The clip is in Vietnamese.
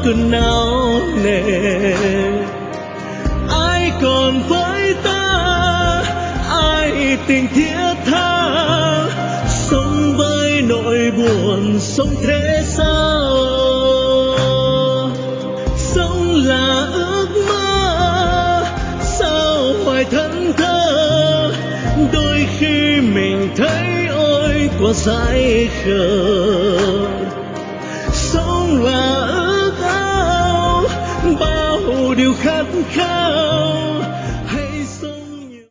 còn nào nề. Ai còn với ta, ai tình thiết tha, sống với nỗi buồn sống thế sao. Sống là ước mơ sao hoài thẫn thờ, đôi khi mình thấy ôi quá dại khờ. Sống là ước ao bao điều khát khao,